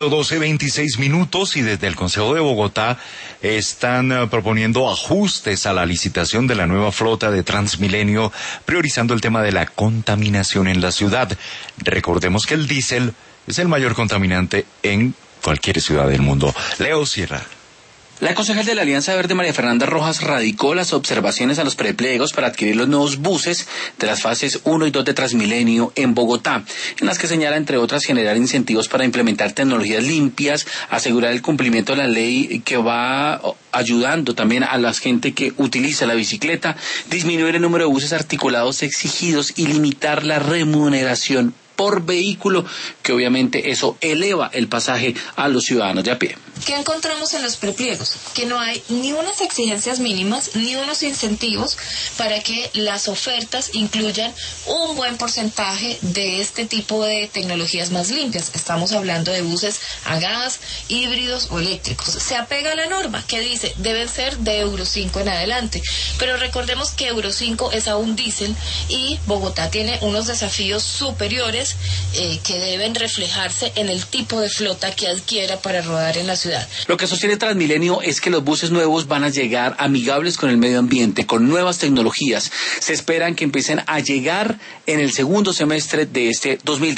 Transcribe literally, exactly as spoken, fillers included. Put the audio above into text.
doce veintiséis minutos y desde el Consejo de Bogotá están uh, proponiendo ajustes a la licitación de la nueva flota de Transmilenio, priorizando el tema de la contaminación en la ciudad. Recordemos que el diésel es el mayor contaminante en cualquier ciudad del mundo. Leo Sierra. La concejal de la Alianza Verde, María Fernanda Rojas, radicó las observaciones a los prepliegos para adquirir los nuevos buses de las fases uno y dos de Transmilenio en Bogotá, en las que señala, entre otras, generar incentivos para implementar tecnologías limpias, asegurar el cumplimiento de la ley que va ayudando también a la gente que utiliza la bicicleta, disminuir el número de buses articulados exigidos y limitar la remuneración por vehículo, que obviamente eso eleva el pasaje a los ciudadanos de a pie. ¿Qué encontramos en los prepliegos? Que no hay ni unas exigencias mínimas ni unos incentivos para que las ofertas incluyan un buen porcentaje de este tipo de tecnologías más limpias. Estamos hablando de buses a gas, híbridos o eléctricos. Se apega a la norma que dice deben ser de Euro cinco en adelante, pero recordemos que Euro cinco es aún diésel y Bogotá tiene unos desafíos superiores eh, que deben reflejarse en el tipo de flota que adquiera para rodar en la ciudad. Lo que sostiene Transmilenio es que los buses nuevos van a llegar amigables con el medio ambiente, con nuevas tecnologías. Se esperan que empiecen a llegar en el segundo semestre de este dos mil diez.